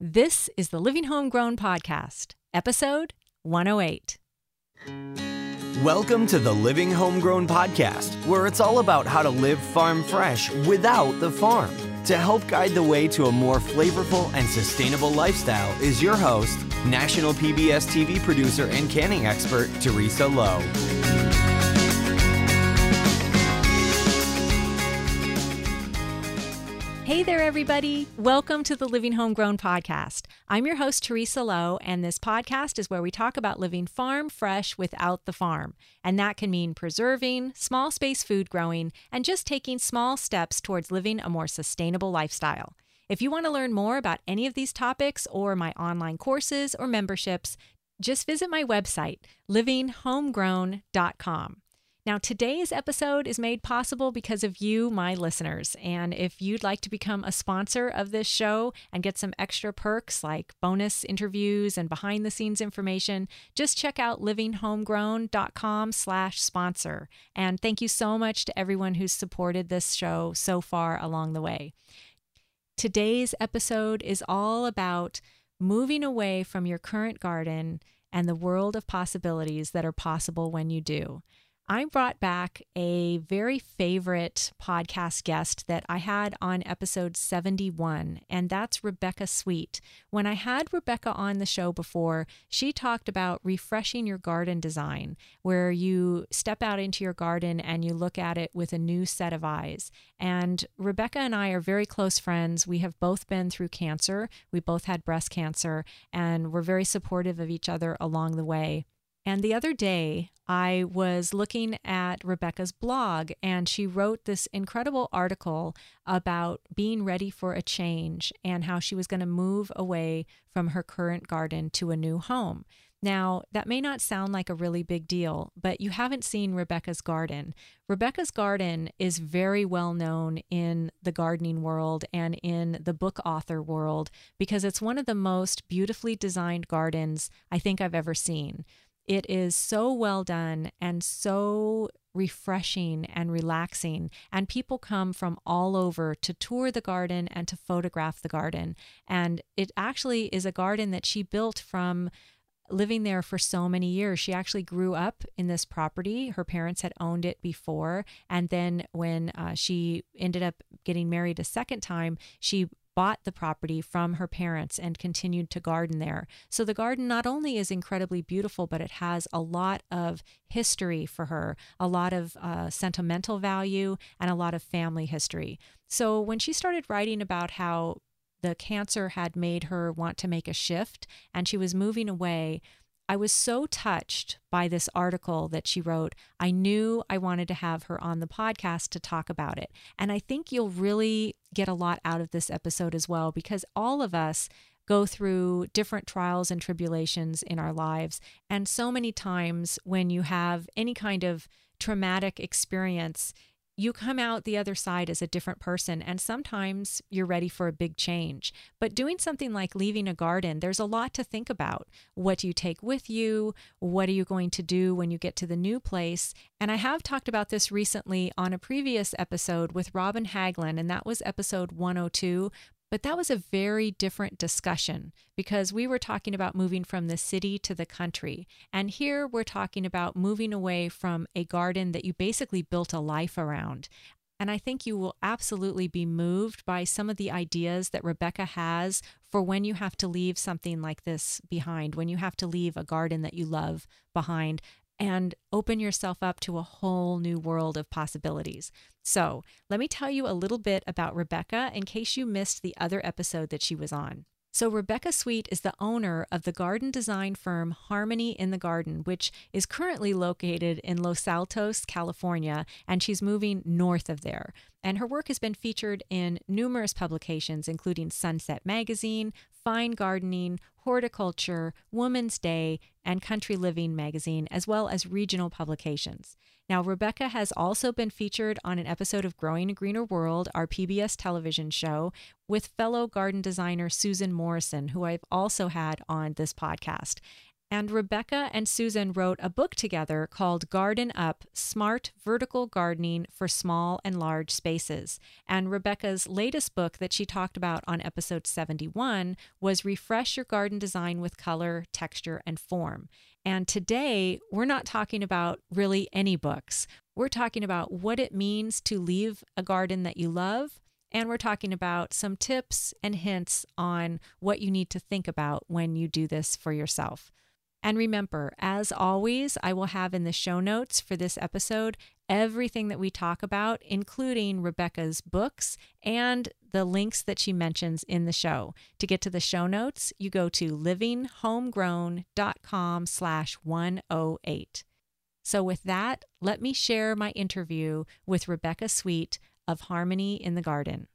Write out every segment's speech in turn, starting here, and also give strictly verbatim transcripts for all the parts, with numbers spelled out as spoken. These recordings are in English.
This is the Living Homegrown Podcast, episode one oh eight. Welcome to the Living Homegrown Podcast, where it's all about how to live farm fresh without the farm. To help guide the way to a more flavorful and sustainable lifestyle is your host, national P B S T V producer and canning expert, Teresa Lowe. Hey there, everybody. Welcome to the Living Homegrown Podcast. I'm your host, Teresa Lowe, and this podcast is where we talk about living farm fresh without the farm. And that can mean preserving, small space food growing, and just taking small steps towards living a more sustainable lifestyle. If you want to learn more about any of these topics or my online courses or memberships, just visit my website, living homegrown dot com. Now, today's episode is made possible because of you, my listeners. And if you'd like to become a sponsor of this show and get some extra perks like bonus interviews and behind the scenes information, just check out living homegrown dot com slash sponsor. And thank you so much to everyone who's supported this show so far along the way. Today's episode is all about moving away from your current garden and the world of possibilities that are possible when you do. I brought back a very favorite podcast guest that I had on episode seventy-one, and that's Rebecca Sweet. When I had Rebecca on the show before, she talked about refreshing your garden design, where you step out into your garden and you look at it with a new set of eyes. And Rebecca and I are very close friends. We have both been through cancer. We both had breast cancer, and we're very supportive of each other along the way. And the other day, I was looking at Rebecca's blog, and she wrote this incredible article about being ready for a change and how she was going to move away from her current garden to a new home. Now, that may not sound like a really big deal, but you haven't seen Rebecca's garden. Rebecca's garden is very well known in the gardening world and in the book author world because it's one of the most beautifully designed gardens I think I've ever seen. It is so well done and so refreshing and relaxing, and people come from all over to tour the garden and to photograph the garden. And it actually is a garden that she built from living there for so many years. She actually grew up in this property. Her parents had owned it before, and then when uh, she ended up getting married a second time, she bought the property from her parents and continued to garden there. So the garden not only is incredibly beautiful, but it has a lot of history for her, a lot of uh, sentimental value, and a lot of family history. So when she started writing about how the cancer had made her want to make a shift and she was moving away, I was so touched by this article that she wrote. I knew I wanted to have her on the podcast to talk about it. And I think you'll really get a lot out of this episode as well, because all of us go through different trials and tribulations in our lives. And so many times when you have any kind of traumatic experience, you come out the other side as a different person, and sometimes you're ready for a big change. But doing something like leaving a garden, there's a lot to think about. What do you take with you? What are you going to do when you get to the new place? And I have talked about this recently on a previous episode with Robin Haglin, and that was episode one oh two. But that was a very different discussion because we were talking about moving from the city to the country. And here we're talking about moving away from a garden that you basically built a life around. And I think you will absolutely be moved by some of the ideas that Rebecca has for when you have to leave something like this behind, when you have to leave a garden that you love behind and open yourself up to a whole new world of possibilities. So let me tell you a little bit about Rebecca in case you missed the other episode that she was on. So Rebecca Sweet is the owner of the garden design firm Harmony in the Garden, which is currently located in Los Altos, California, and she's moving north of there. And her work has been featured in numerous publications, including Sunset Magazine, Fine Gardening, Horticulture, Woman's Day, and Country Living magazine, as well as regional publications. Now, Rebecca has also been featured on an episode of Growing a Greener World, our P B S television show, with fellow garden designer Susan Morrison, who I've also had on this podcast. And Rebecca and Susan wrote a book together called Garden Up, Smart Vertical Gardening for Small and Large Spaces. And Rebecca's latest book that she talked about on episode seventy-one was Refresh Your Garden Design with Color, Texture, and Form. And today, we're not talking about really any books. We're talking about what it means to leave a garden that you love. And we're talking about some tips and hints on what you need to think about when you do this for yourself. And remember, as always, I will have in the show notes for this episode everything that we talk about, including Rebecca's books and the links that she mentions in the show. To get to the show notes, you go to livinghomegrown.com slash 108. So with that, let me share my interview with Rebecca Sweet of Harmony in the Garden.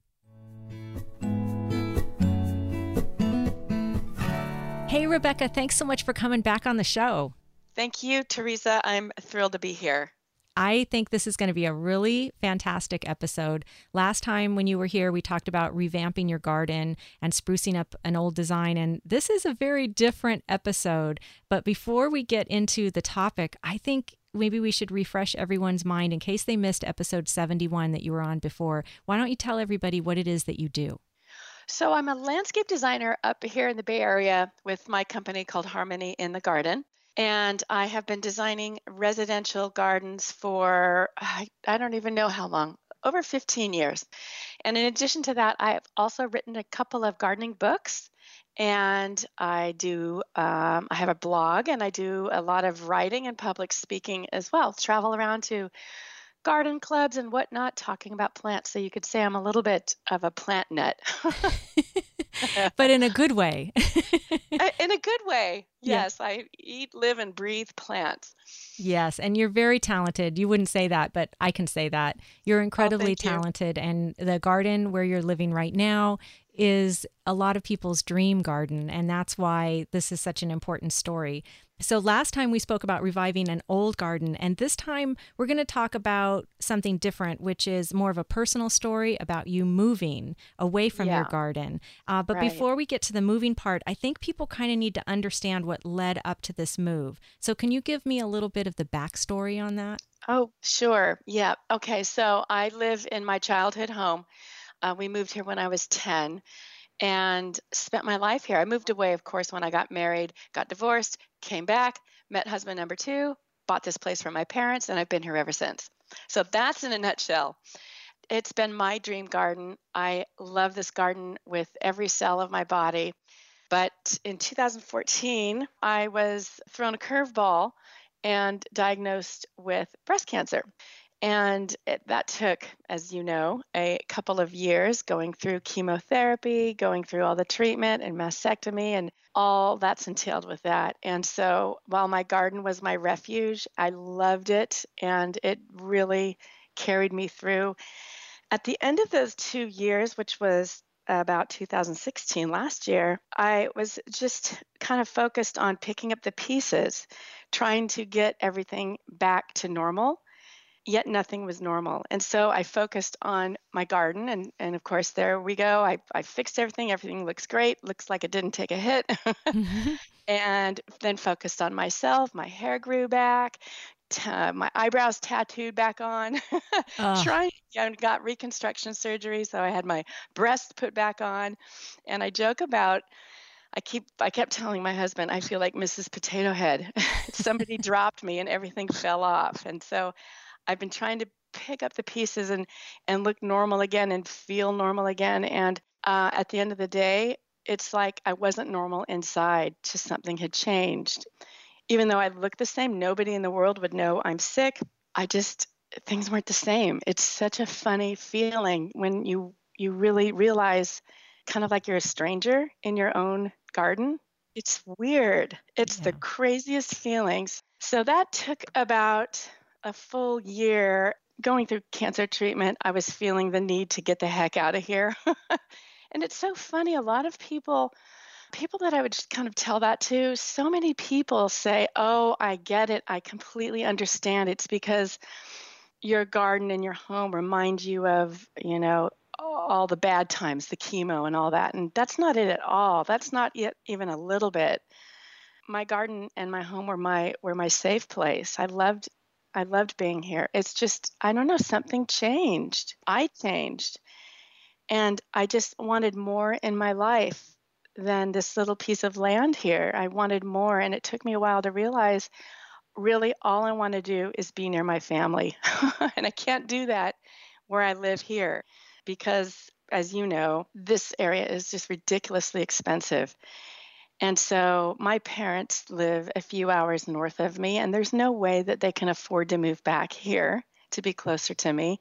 Hey, Rebecca, thanks so much for coming back on the show. Thank you, Teresa. I'm thrilled to be here. I think this is going to be a really fantastic episode. Last time when you were here, we talked about revamping your garden and sprucing up an old design, and this is a very different episode. But before we get into the topic, I think maybe we should refresh everyone's mind in case they missed episode seventy-one that you were on before. Why don't you tell everybody what it is that you do? So I'm a landscape designer up here in the Bay Area with my company called Harmony in the Garden. And I have been designing residential gardens for, I, I don't even know how long, over fifteen years. And in addition to that, I have also written a couple of gardening books. And I do, um, I have a blog, and I do a lot of writing and public speaking as well. Travel around to garden clubs and whatnot, talking about plants. So you could say I'm a little bit of a plant nut. But in a good way. In a good way. Yes. Yeah. I eat, live, and breathe plants. Yes. And you're very talented. You wouldn't say that, but I can say that. You're incredibly oh, talented. You. And the garden where you're living right now is a lot of people's dream garden. And that's why this is such an important story. So last time we spoke about reviving an old garden, and this time we're going to talk about something different, which is more of a personal story about you moving away from yeah. your garden. Uh, but right. before we get to the moving part, I think people kind of need to understand what led up to this move. So can you give me a little bit of the backstory on that? Oh, sure. Yeah. Okay. So I live in my childhood home. Uh, we moved here when I was ten. And spent my life here. I moved away, of course, when I got married, got divorced, came back, met husband number two, bought this place from my parents, and I've been here ever since. So that's in a nutshell. It's been my dream garden. I love this garden with every cell of my body. But in two thousand fourteen, I was thrown a curveball and diagnosed with breast cancer. And it, that took, as you know, a couple of years going through chemotherapy, going through all the treatment and mastectomy and all that's entailed with that. And so while my garden was my refuge, I loved it, and it really carried me through. At the end of those two years, which was about two thousand sixteen, last year, I was just kind of focused on picking up the pieces, trying to get everything back to normal. Yet nothing was normal. And so I focused on my garden. And, and of course, there we go. I, I fixed everything. Everything looks great. Looks like it didn't take a hit. mm-hmm. And then focused on myself. My hair grew back. T- my eyebrows tattooed back on. uh. Trying, I got reconstruction surgery. So I had my breast put back on. And I joke about, I keep, I kept telling my husband, I feel like Missus Potato Head. Somebody dropped me and everything fell off. And so I've been trying to pick up the pieces and, and look normal again and feel normal again. And uh, at the end of the day, it's like I wasn't normal inside, just something had changed. Even though I look the same, nobody in the world would know I'm sick. I just, things weren't the same. It's such a funny feeling when you, you really realize kind of like you're a stranger in your own garden. It's weird. It's yeah. the craziest feelings. So that took about a full year going through cancer treatment. I was feeling the need to get the heck out of here. And it's so funny. A lot of people, people that I would just kind of tell that to, so many people say, oh, I get it. I completely understand. It's because your garden and your home remind you of, you know, all the bad times, the chemo and all that. And that's not it at all. That's not yet even a little bit. my garden and my home were my were my safe place. I loved I loved being here. It's just, I don't know, something changed. I changed. And I just wanted more in my life than this little piece of land here. I wanted more. And it took me a while to realize really all I want to do is be near my family. And I can't do that where I live here because, as you know, this area is just ridiculously expensive. And so my parents live a few hours north of me, and there's no way that they can afford to move back here to be closer to me.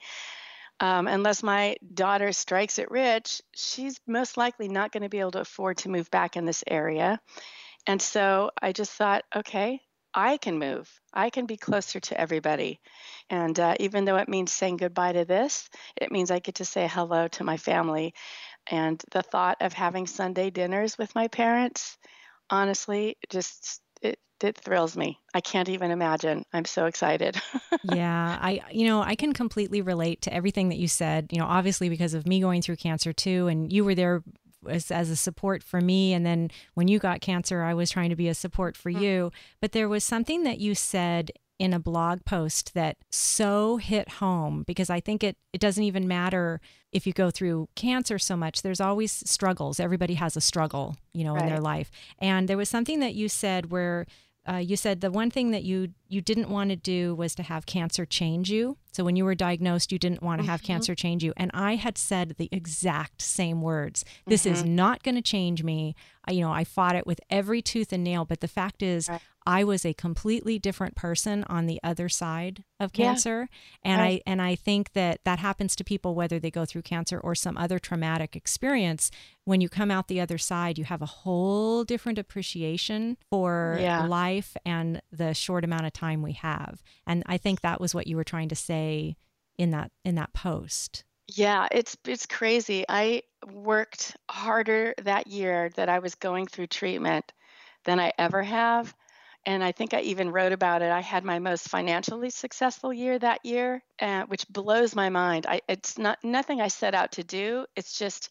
Um, unless my daughter strikes it rich, she's most likely not going to be able to afford to move back in this area. And so I just thought, okay, I can move. I can be closer to everybody. And uh, even though it means saying goodbye to this, it means I get to say hello to my family. And the thought of having Sunday dinners with my parents, honestly, just it, it thrills me. I can't even imagine. I'm so excited. Yeah, I, you know, I can completely relate to everything that you said, you know, obviously because of me going through cancer too, and you were there as, as a support for me. And then when you got cancer, I was trying to be a support for mm-hmm. you. But there was something that you said in a blog post that so hit home, because I think it, it doesn't even matter if you go through cancer so much. There's always struggles. Everybody has a struggle, you know, right. in their life. And there was something that you said where uh, you said the one thing that you, you didn't want to do was to have cancer change you. So when you were diagnosed, you didn't want to have mm-hmm. cancer change you. And I had said the exact same words. This mm-hmm. is not going to change me. I, you know, I fought it with every tooth and nail. But the fact is, right. I was a completely different person on the other side of cancer. Yeah. And right. I and I think that that happens to people whether they go through cancer or some other traumatic experience. When you come out the other side, you have a whole different appreciation for yeah. life and the short amount of time we have. And I think that was what you were trying to say in that in that post. Yeah, it's it's crazy. I worked harder that year that I was going through treatment than I ever have. And I think I even wrote about it. I had my most financially successful year that year, uh, which blows my mind. I, it's not nothing I set out to do. It's just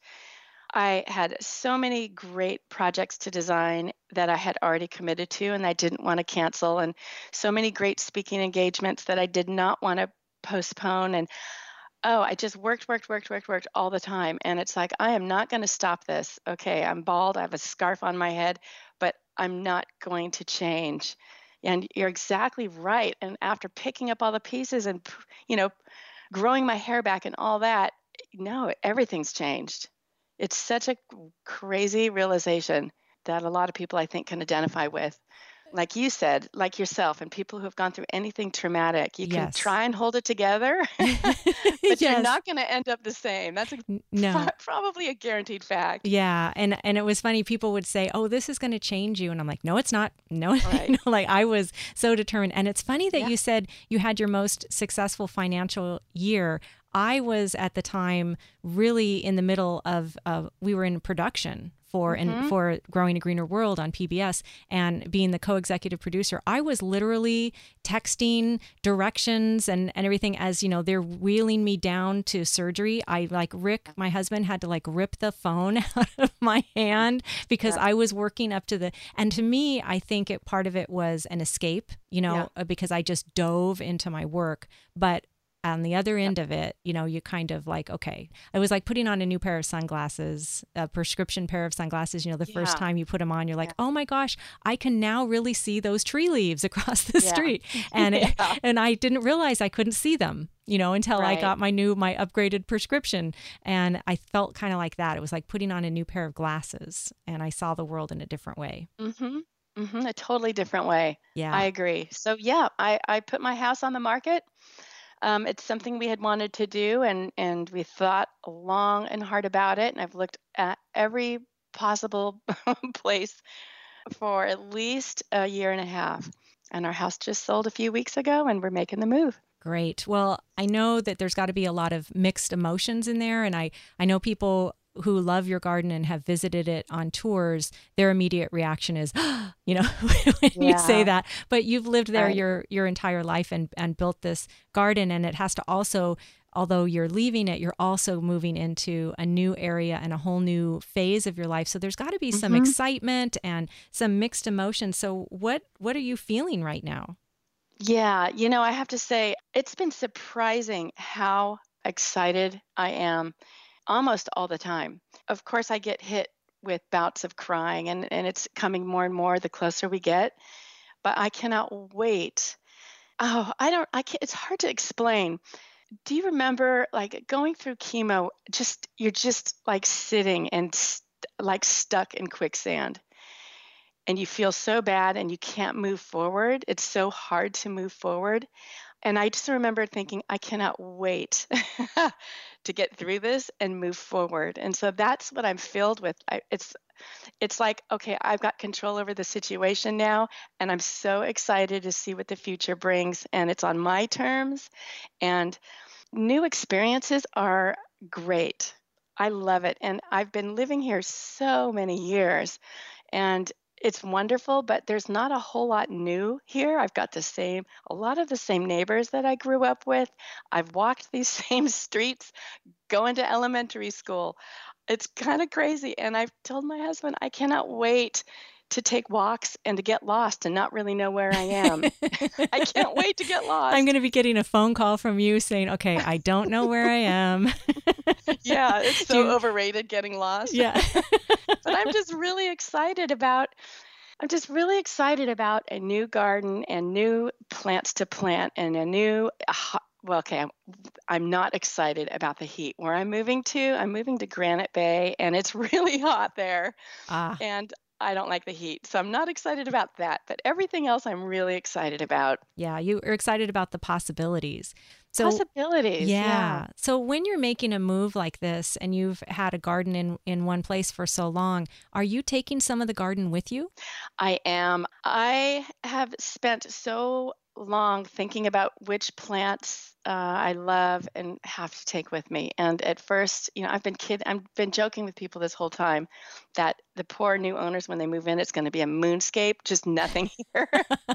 I had so many great projects to design that I had already committed to and I didn't want to cancel, and so many great speaking engagements that I did not want to postpone. And oh, I just worked, worked, worked, worked, worked all the time. And it's like, I am not going to stop this. Okay, I'm bald. I have a scarf on my head, but I'm not going to change. And you're exactly right. And after picking up all the pieces and, you know, growing my hair back and all that, no, everything's changed. It's such a crazy realization that a lot of people, I think, can identify with. Like you said, like yourself and people who have gone through anything traumatic, you can yes. try and hold it together, but yes. you're not going to end up the same. That's a, no. pro- probably a guaranteed fact. Yeah. And and it was funny. People would say, oh, this is going to change you. And I'm like, no, it's not. No, right. no, like I was so determined. And it's funny that yeah. you said you had your most successful financial year. I was at the time really in the middle of, uh, we were in production for mm-hmm. and for Growing a Greener World on P B S, and being the co-executive producer, I was literally texting directions and, and everything as, you know, they're wheeling me down to surgery. I like Rick, my husband, had to like rip the phone out of my hand because yeah. I was working up to the, and to me, I think it part of it was an escape, you know, yeah. because I just dove into my work. But on the other end of it, you know, you kind of like, okay, it was like putting on a new pair of sunglasses, a prescription pair of sunglasses. You know, the yeah. first time you put them on, you're like, yeah. oh my gosh, I can now really see those tree leaves across the yeah. street. And it, yeah. and I didn't realize I couldn't see them, you know, until right. I got my new, my upgraded prescription. And I felt kind of like that. It was like putting on a new pair of glasses, and I saw the world in a different way. Mm-hmm. Mm-hmm. A totally different way. Yeah. I agree. So yeah, I, I put my house on the market. Um, it's something we had wanted to do, and, and we thought long and hard about it. And I've looked at every possible place for at least a year and a half. And our house just sold a few weeks ago, and we're making the move. Great. Well, I know that there's got to be a lot of mixed emotions in there. And I, I know people who love your garden and have visited it on tours, their immediate reaction is, you know, when yeah. you say that, but you've lived there right. your, your entire life and, and built this garden. And it has to also although you're leaving it, you're also moving into a new area and a whole new phase of your life. So there's got to be some Mm-hmm. excitement and some mixed emotions. So what what are you feeling right now? Yeah, you know, I have to say, it's been surprising how excited I am almost all the time. Of course, I get hit with bouts of crying, and, and it's coming more and more the closer we get, but I cannot wait. Oh, I don't, I can't, it's hard to explain. Do you remember like going through chemo, just, you're just like sitting and st- like stuck in quicksand? And you feel so bad and you can't move forward. It's so hard to move forward. And I just remember thinking, I cannot wait to get through this and move forward. And so that's what I'm filled with. I, it's it's like, okay, I've got control over the situation now, and I'm so excited to see what the future brings. And it's on my terms. And new experiences are great. I love it. And I've been living here so many years. And it's wonderful, but there's not a whole lot new here. I've got the same, a lot of the same neighbors that I grew up with. I've walked these same streets going to elementary school. It's kind of crazy. And I've told my husband, I cannot wait to take walks and to get lost and not really know where I am. I can't wait to get lost. I'm going to be getting a phone call from you saying, okay, I don't know where I am. Yeah, it's so Do you- overrated getting lost. Yeah. But I'm just really excited about I'm just really excited about a new garden and new plants to plant and a new uh, well, okay, I'm, I'm not excited about the heat. Where I'm moving to, I'm moving to Granite Bay, and it's really hot there. Ah. And I don't like the heat. So I'm not excited about that. But everything else I'm really excited about. Yeah, you are excited about the possibilities. So Possibilities. yeah. Yeah. So when you're making a move like this and you've had a garden in, in one place for so long, are you taking some of the garden with you? I am. I have spent so long thinking about which plants uh, I love and have to take with me. And at first, you know, I've been kid, I've been joking with people this whole time that the poor new owners, when they move in, it's going to be a moonscape, just nothing here.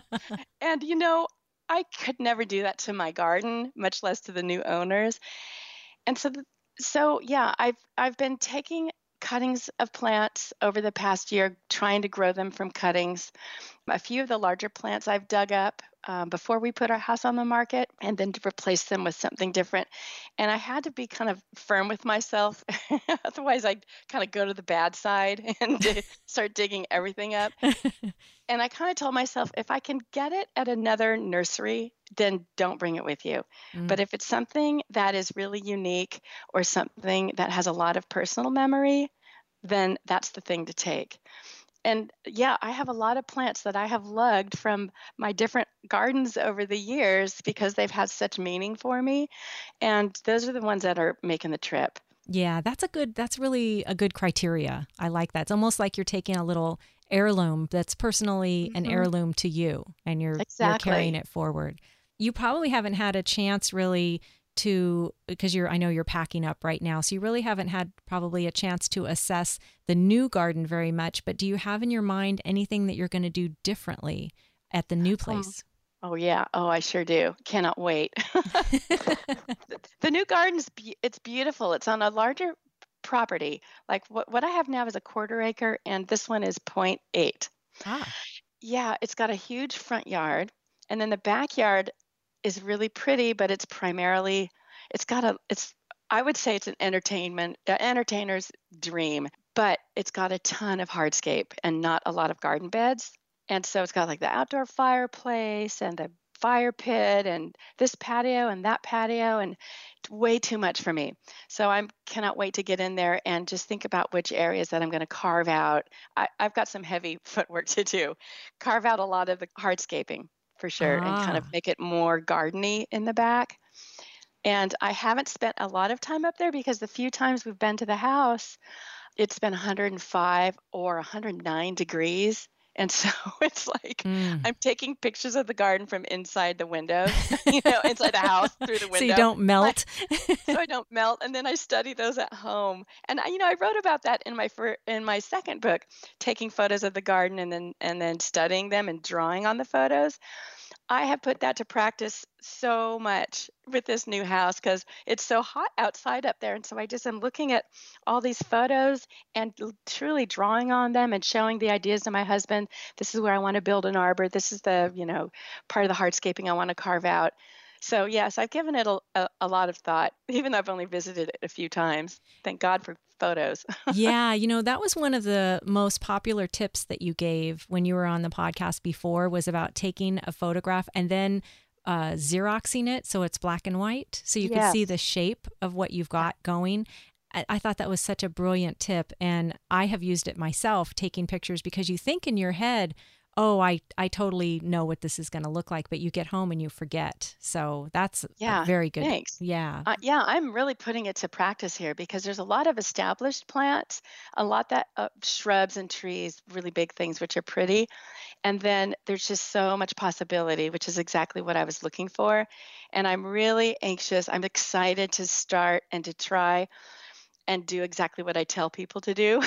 And you know, I could never do that to my garden, much less to the new owners. And so, th- so yeah, I've I've been taking cuttings of plants over the past year, trying to grow them from cuttings. A few of the larger plants I've dug up um, before we put our house on the market, and then to replace them with something different. And I had to be kind of firm with myself. Otherwise, I'd kind of go to the bad side and d- start digging everything up. And I kind of told myself, if I can get it at another nursery, then don't bring it with you. Mm. But if it's something that is really unique or something that has a lot of personal memory, then that's the thing to take. And yeah, I have a lot of plants that I have lugged from my different gardens over the years because they've had such meaning for me. And those are the ones that are making the trip. Yeah, that's a good, that's really a good criteria. I like that. It's almost like you're taking a little heirloom that's personally an Mhm. heirloom to you, and you're, you're Exactly. carrying it forward. You probably haven't had a chance really to, because you're, I know you're packing up right now, so you really haven't had probably a chance to assess the new garden very much, but do you have in your mind anything that you're going to do differently at the new place? Oh yeah. Oh, I sure do. Cannot wait. The new garden's be- it's beautiful. It's on a larger property. Like what what I have now is a quarter acre, and this one is point eight. Ah, Yeah, it's got a huge front yard, and then the backyard is really pretty, but it's primarily it's got a it's I would say it's an entertainment uh, entertainer's dream, but it's got a ton of hardscape and not a lot of garden beds. And so it's got like the outdoor fireplace and the fire pit and this patio and that patio, and it's way too much for me. So I cannot wait to get in there and just think about which areas that I'm going to carve out. I, I've got some heavy footwork to do. Carve out a lot of the hardscaping for sure and kind of Ah. make it more gardeny in the back. And I haven't spent a lot of time up there because the few times we've been to the house, it's been one hundred five or one hundred nine degrees. And so it's like mm. I'm taking pictures of the garden from inside the window, you know, inside the house through the window. So you don't melt. So I don't melt. And then I study those at home. And I, you know, I wrote about that in my fir- in my second book, taking photos of the garden and then and then studying them and drawing on the photos. I have put that to practice so much with this new house because it's so hot outside up there. And so I just am looking at all these photos and l- truly drawing on them and showing the ideas to my husband. This is where I want to build an arbor. This is the, you know, part of the hardscaping I want to carve out. So yes, I've given it a, a, a lot of thought, even though I've only visited it a few times. Thank God for photos. Yeah, you know, that was one of the most popular tips that you gave when you were on the podcast before, was about taking a photograph and then uh, Xeroxing it so it's black and white, so you could see the Yes. shape of what you've got going. I, I thought that was such a brilliant tip, and I have used it myself, taking pictures, because you think in your head, oh, I, I totally know what this is going to look like, but you get home and you forget. So that's a Yeah, very good. thanks. Yeah. Uh, yeah, I'm really putting it to practice here because there's a lot of established plants, a lot that uh, shrubs and trees, really big things, which are pretty. And then there's just so much possibility, which is exactly what I was looking for. And I'm really anxious. I'm excited to start and to try and do exactly what I tell people to do.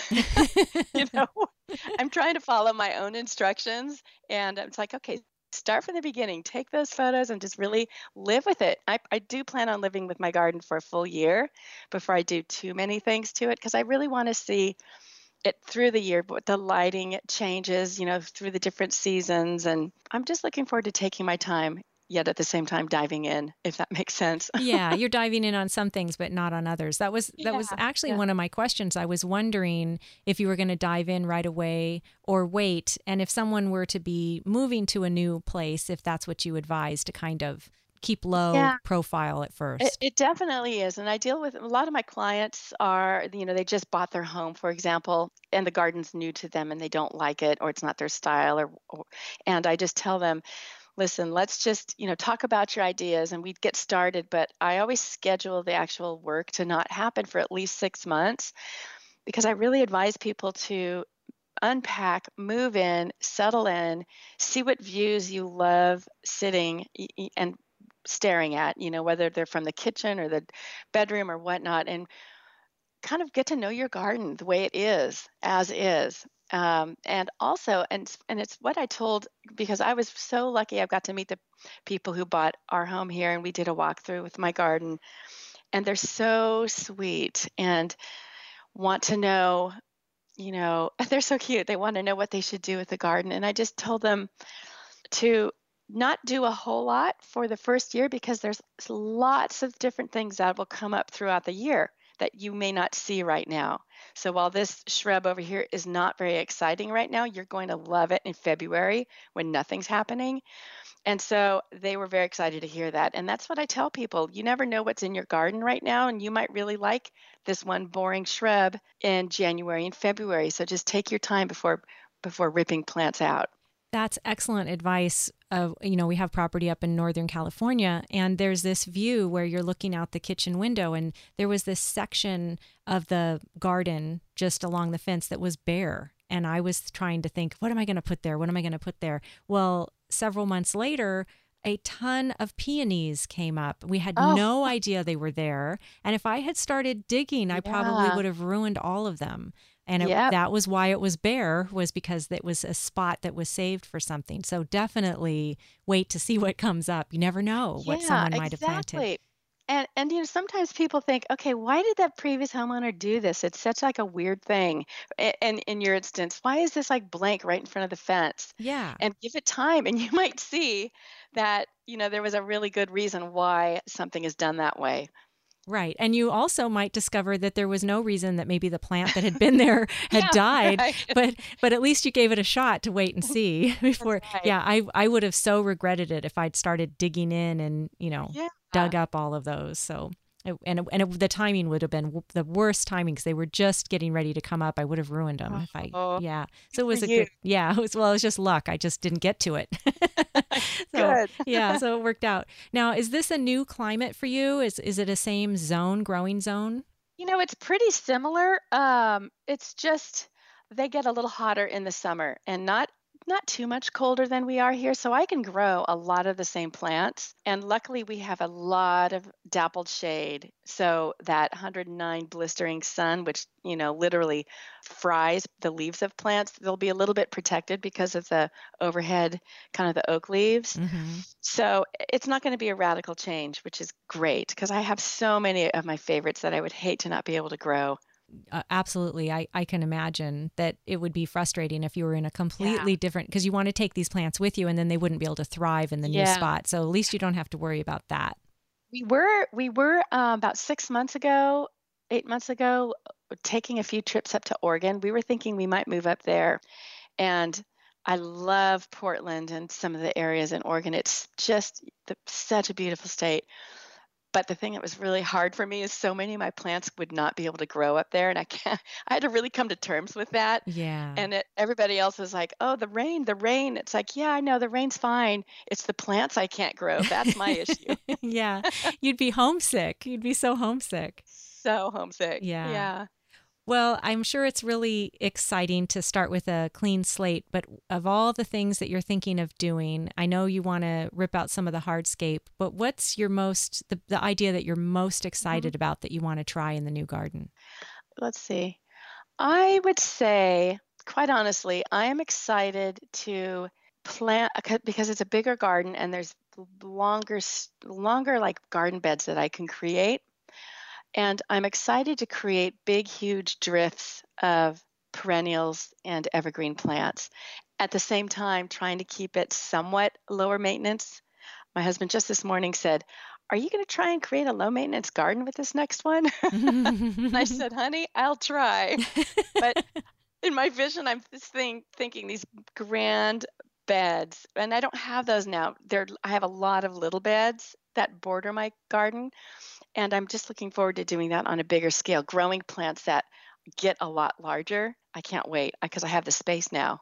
You know, I'm trying to follow my own instructions. And it's like, okay, start from the beginning, take those photos and just really live with it. I, I do plan on living with my garden for a full year before I do too many things to it because I really want to see it through the year, but the lighting changes, you know, through the different seasons. And I'm just looking forward to taking my time, yet at the same time diving in, if that makes sense. Yeah, you're diving in on some things, but not on others. That was that was Yeah, actually yeah. one of my questions. I was wondering if you were going to dive in right away or wait, and if someone were to be moving to a new place, if that's what you advise, to kind of keep low Yeah. profile at It, first. it definitely is. And I deal with a lot of my clients are, you know, they just bought their home, for example, and the garden's new to them and they don't like it or it's not their style or, or and I just tell them, listen, let's just, you know, talk about your ideas and we'd get started. But I always schedule the actual work to not happen for at least six months because I really advise people to unpack, move in, settle in, see what views you love sitting y- y- and staring at, you know, whether they're from the kitchen or the bedroom or whatnot, and kind of get to know your garden the way it is, as is. Um, and also, and s- and it's what I told because I was so lucky. I've got to meet the people who bought our home here, and we did a walkthrough with my garden, and they're so sweet and want to know, you know, they're so cute. They want to know what they should do with the garden, and I just told them to not do a whole lot for the first year because there's lots of different things that will come up throughout the year that you may not see right now. So while this shrub over here is not very exciting right now, you're going to love it in February when nothing's happening. And so they were very excited to hear that. And that's what I tell people. You never know what's in your garden right now, and you might really like this one boring shrub in January and February. So just take your time before before ripping plants out. That's excellent advice. Of, you know, we have property up in Northern California, and there's this view where you're looking out the kitchen window, and there was this section of the garden just along the fence that was bare. And I was trying to think, what am I going to put there? What am I going to put there? Well, several months later, a ton of peonies came up. We had Oh, no idea they were there. And if I had started digging, I probably yeah. would have ruined all of them. And it, Yep. that was why it was bare, was because it was a spot that was saved for something. So definitely wait to see what comes up. You never know what Yeah, someone might have planted. exactly. And and you know, sometimes people think, okay, why did that previous homeowner do this? It's such like a weird thing. A- And in your instance, why is this like blank right in front of the fence? Yeah. And give it time, and you might see that, you know, there was a really good reason why something is done that way. Right. And you also might discover that there was no reason that maybe the plant that had been there had Yeah, died, right. but but at least you gave it a shot to wait and see before. Right. Yeah, I I would have so regretted it if I'd started digging in and, you know, Yeah. dug up all of those. So it- and it- and it, the timing would have been w- the worst timing because they were just getting ready to come up. I would have ruined them if I, Oh, yeah. So it for was a you. good, yeah. It was, well, it was just luck. I just didn't get to it. So Good. yeah, so it worked out. Now, is this a new climate for you? Is is it a same zone, growing zone? You know, it's pretty similar. Um, it's just they get a little hotter in the summer and not not too much colder than we are here, so I can grow a lot of the same plants. And luckily, we have a lot of dappled shade. So that one hundred nine blistering sun, which, you know, literally fries the leaves of plants, they'll be a little bit protected because of the overhead, kind of the oak leaves. Mm-hmm. So it's not going to be a radical change, which is great because I have so many of my favorites that I would hate to not be able to grow. Uh, absolutely. I, I can imagine that it would be frustrating if you were in a completely Yeah. different, because you want to take these plants with you and then they wouldn't be able to thrive in the new Yeah. spot. So at least you don't have to worry about that. We were we were uh, about six months ago, eight months ago, taking a few trips up to Oregon. We were thinking we might move up there, and I love Portland and some of the areas in Oregon. It's just the, such a beautiful state. But the thing that was really hard for me is so many of my plants would not be able to grow up there, and I can't. I had to really come to terms with that. Yeah. And it, everybody else was like, "Oh, the rain, the rain." It's like, yeah, I know the rain's fine. It's the plants I can't grow. That's my issue. Yeah. You'd be homesick. You'd be so homesick. So homesick. Yeah. Yeah. Well, I'm sure it's really exciting to start with a clean slate, but of all the things that you're thinking of doing, I know you want to rip out some of the hardscape, but what's your most, the, the idea that you're most excited Mhm. about that you want to try in the new garden? Let's see. I would say, quite honestly, I am excited to plant c- because it's a bigger garden and there's longer, s- longer like garden beds that I can create. And I'm excited to create big, huge drifts of perennials and evergreen plants. At the same time, trying to keep it somewhat lower maintenance. My husband just this morning said, "Are you going to try and create a low maintenance garden with this next one?" And I said, "Honey, I'll try." But in my vision, I'm just think, thinking these grand beds, and I don't have those now. There, I have a lot of little beds that border my garden, and I'm just looking forward to doing that on a bigger scale, growing plants that get a lot larger. I can't wait because I have the space now.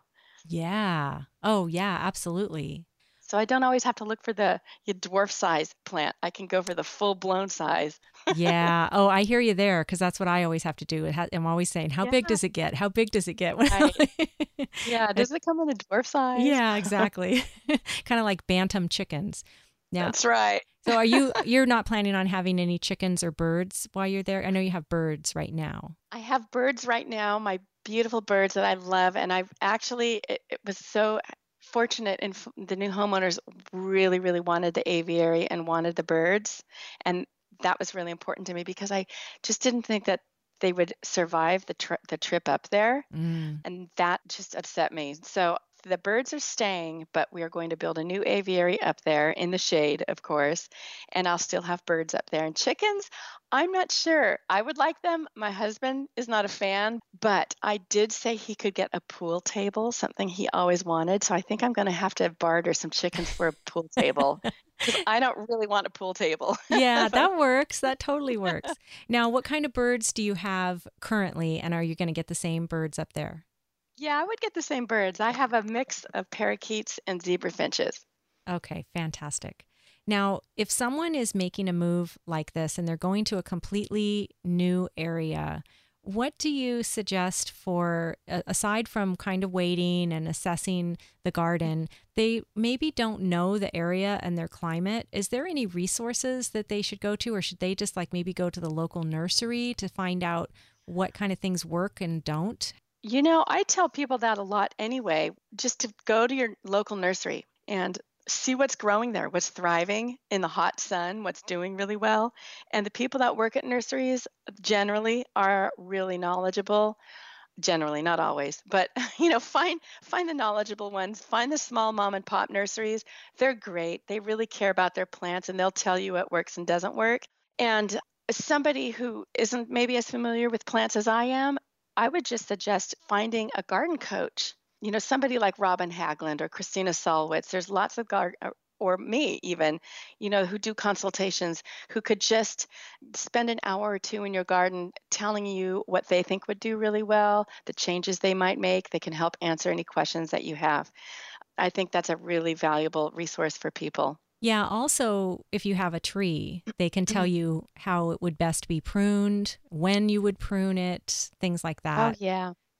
Yeah. Oh, yeah, absolutely. So I don't always have to look for the y- dwarf size plant. I can go for the full blown size. Yeah. Oh, I hear you there because that's what I always have to do. It ha- I'm always saying, how big Yeah. does it get? How big does it get? Right. Yeah. Does it come in a dwarf size? Yeah, exactly. Kind of like bantam chickens. Yeah. That's right. So are you, you're not planning on having any chickens or birds while you're there? I know you have birds right now. I have birds right now, my beautiful birds that I love. And I've actually, it, it was so fortunate, and f- the new homeowners really, really wanted the aviary and wanted the birds. And that was really important to me because I just didn't think that they would survive the, tri- the trip up there. Mm. And that just upset me. So the birds are staying, but we are going to build a new aviary up there in the shade, of course, and I'll still have birds up there. And chickens, I'm not sure. I would like them. My husband is not a fan, but I did say he could get a pool table, something he always wanted. So I think I'm going to have to barter some chickens for a pool table because I don't really want a pool table. Yeah, But that works. That totally works. Now, what kind of birds do you have currently, and are you going to get the same birds up there? yeah, I would get the same birds. I have a mix of parakeets and zebra finches. Okay, fantastic. Now, if someone is making a move like this and they're going to a completely new area, what do you suggest for, a- aside from kind of waiting and assessing the garden, they maybe don't know the area and their climate. Is there any resources that they should go to, or should they just like maybe go to the local nursery to find out what kind of things work and don't? You know, I tell people that a lot anyway, just to go to your local nursery and see what's growing there, what's thriving in the hot sun, what's doing really well. And the people that work at nurseries generally are really knowledgeable. Generally, not always, but you know, find find the knowledgeable ones, find the small mom and pop nurseries. They're great. They really care about their plants and they'll tell you what works and doesn't work. And somebody who isn't maybe as familiar with plants as I am, I would just suggest finding a garden coach. You know, somebody like Robin Hagland or Christina Solwitz. There's lots of garden, or me even, you know, who do consultations, who could just spend an hour or two in your garden telling you what they think would do really well, the changes they might make. They can help answer any questions that you have. I think that's a really valuable resource for people. Yeah, also, if you have a tree, they can tell you how it would best be pruned, when you would prune it, things like Oh, that. yeah.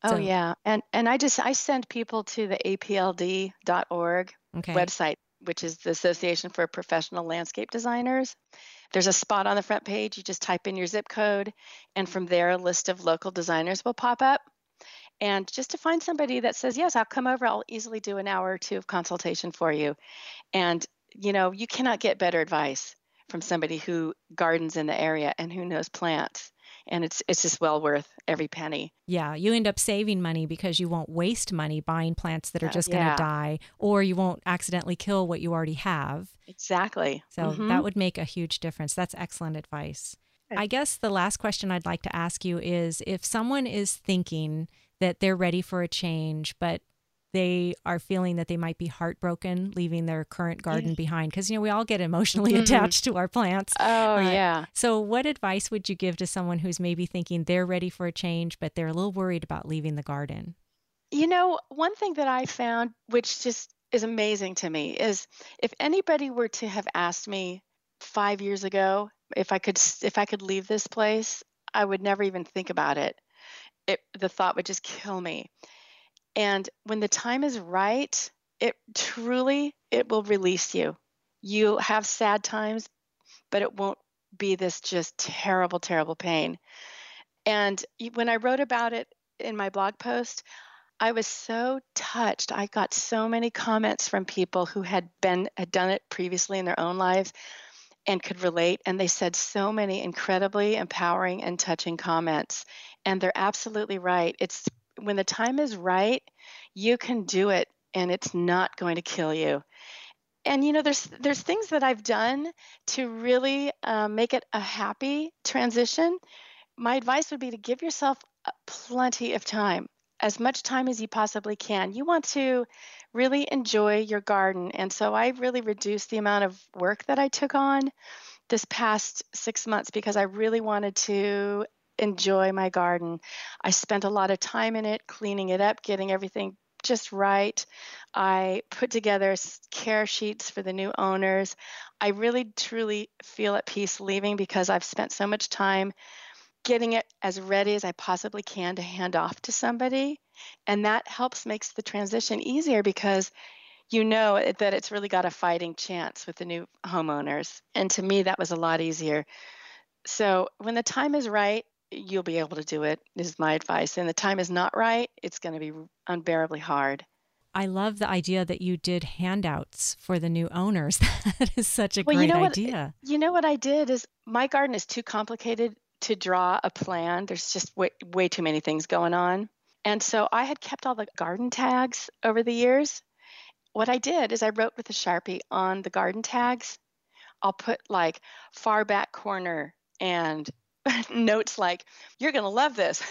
Oh, So, yeah. And and I just I send people to the A P L D dot org okay. website, which is the Association for Professional Landscape Designers. There's a spot on the front page. You just type in your zip code, and from there, a list of local designers will pop up. And just to find somebody that says, yes, I'll come over, I'll easily do an hour or two of consultation for you. And, you know, you cannot get better advice from somebody who gardens in the area and who knows plants. And it's it's just well worth every penny. Yeah, you end up saving money because you won't waste money buying plants that are Uh, just going to yeah, die, or you won't accidentally kill what you already have. exactly. So Hmm. that would make a huge difference. That's excellent advice. I guess the last question I'd like to ask you is if someone is thinking that they're ready for a change, but they are feeling that they might be heartbroken leaving their current garden behind, because, you know, we all get emotionally attached to our plants. Oh, Uh, yeah. so what advice would you give to someone who's maybe thinking they're ready for a change, but they're a little worried about leaving the garden? You know, one thing that I found, which just is amazing to me, is if anybody were to have asked me five years ago if I could s- if I could leave this place, I would never even think about it. It the thought would just kill me. And when the time is right, it truly it will release you. You'll have sad times, but it won't be this just terrible, terrible pain. And y- when I wrote about it in my blog post, I was so touched. I got so many comments from people who had been had done it previously in their own lives and could relate, and they said so many incredibly empowering and touching comments. And they're absolutely right. It's when the time is right, you can do it and it's not going to kill you. And you know, there's there's things that I've done to really um, make it a happy transition. My advice would be to give yourself uh, plenty of time, as much time as you possibly can. You want to really enjoy your garden. And so I really reduced the amount of work that I took on this past six months because I really wanted to enjoy my garden. I spent a lot of time in it, cleaning it up, getting everything just right. I put together s- care sheets for the new owners. I really truly feel at peace leaving because I've spent so much time getting it as ready as I possibly can to hand off to somebody. And that helps makes the transition easier because you know it- that it's really got a fighting chance with the new homeowners. And to me, that was a lot easier. So when the time is right, you'll be able to do it, is my advice. And the time is not right, it's going to be unbearably hard. I love the idea that you did handouts for the new owners. That is such a Well, you great know what? idea. You know what I did is my garden is too complicated to draw a plan. There's just way, way too many things going on. And so I had kept all the garden tags over the years. What I did is I wrote with a Sharpie on the garden tags. I'll put like far back corner and notes like, you're going to love this.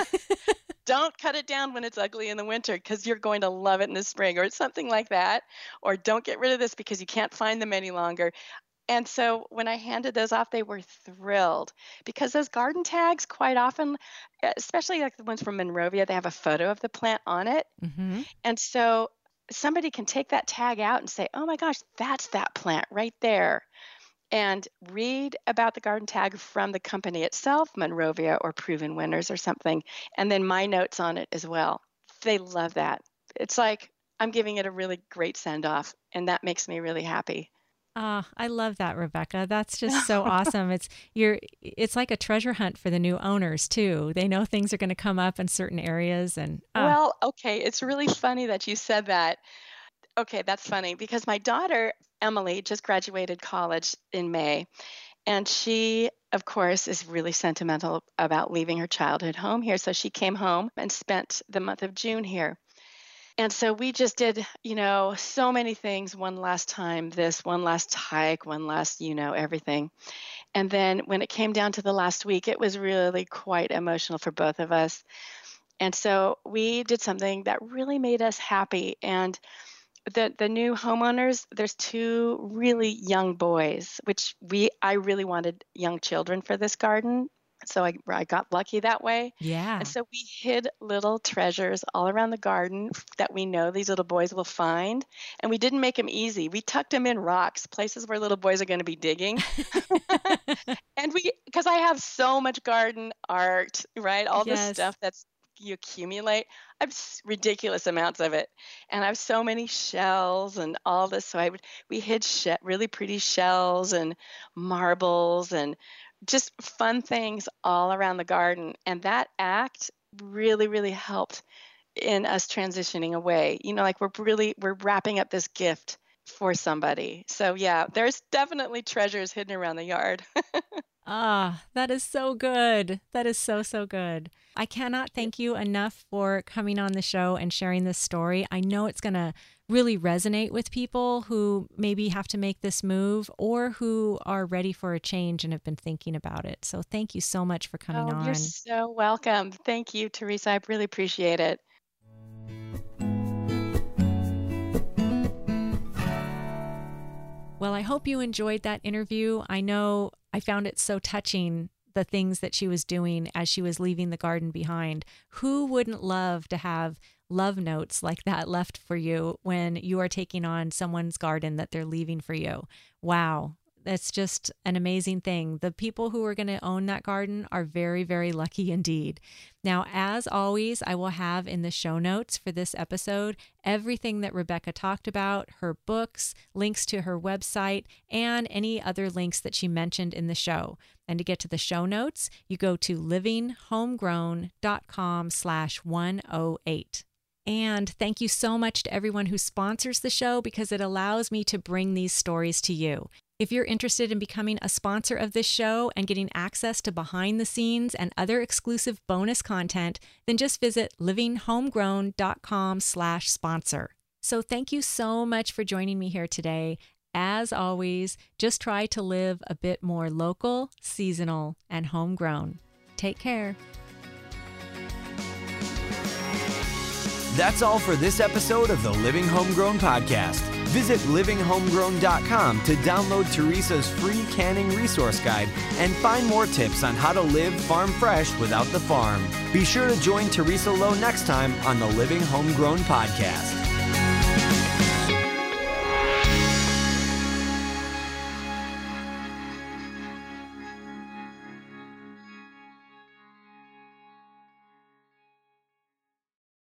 Don't cut it down when it's ugly in the winter because you're going to love it in the spring or something like that. Or don't get rid of this because you can't find them any longer. And so when I handed those off, they were thrilled because those garden tags quite often, especially like the ones from Monrovia, they have a photo of the plant on it. Hmm. And so somebody can take that tag out and say, oh my gosh, that's that plant right there. And read about the garden tag from the company itself, Monrovia or Proven Winners or something, and then my notes on it as well. They love that. It's like I'm giving it a really great send off, and that makes me really happy. Ah, I love that, Rebecca. That's just so awesome. It's you're it's like a treasure hunt for the new owners too. They know things are going to come up in certain areas and ah, Well, okay, it's really funny that you said that. Okay, that's funny because my daughter, Emily, just graduated college in May, and she, of course, is really sentimental about leaving her childhood home here. So she came home and spent the month of June here. And so we just did, you know, so many things one last time, this, one last hike, one last, you know, everything. And then when it came down to the last week, it was really quite emotional for both of us. And so we did something that really made us happy. And the the new homeowners, there's two really young boys, which we I really wanted young children for this garden. So I, I got lucky that way. And yeah. so we hid little treasures all around the garden that we know these little boys will find. And we didn't make them easy. We tucked them in rocks, places where little boys are going to be digging. And we, because I have so much garden art, right? All this Yes. stuff that's you accumulate. I have s- ridiculous amounts of it, and I have so many shells and all this. So I would we hid she- really pretty shells and marbles and just fun things all around the garden. And that act really, really helped in us transitioning away. You know, like we're really we're wrapping up this gift for somebody. So yeah, there's definitely treasures hidden around the yard. Ah, that is so good. That is so, so good. I cannot thank you enough for coming on the show and sharing this story. I know it's going to really resonate with people who maybe have to make this move or who are ready for a change and have been thinking about it. So thank you so much for coming Oh, on. you're so welcome. Thank you, Teresa. I really appreciate it. Well, I hope you enjoyed that interview. I know I found it so touching, the things that she was doing as she was leaving the garden behind. Who wouldn't love to have love notes like that left for you when you are taking on someone's garden that they're leaving for you? Wow. That's just an amazing thing. The people who are going to own that garden are very, very lucky indeed. Now, as always, I will have in the show notes for this episode everything that Rebecca talked about, her books, links to her website, and any other links that she mentioned in the show. And to get to the show notes, you go to livinghomegrown.com slash 108. And thank you so much to everyone who sponsors the show because it allows me to bring these stories to you. If you're interested in becoming a sponsor of this show and getting access to behind the scenes and other exclusive bonus content, then just visit livinghomegrown.com slash sponsor. So thank you so much for joining me here today. As always, just try to live a bit more local, seasonal, and homegrown. Take care. That's all for this episode of the Living Homegrown podcast. Visit living homegrown dot com to download Teresa's free canning resource guide and find more tips on how to live farm fresh without the farm. Be sure to join Teresa Lowe next time on the Living Homegrown podcast.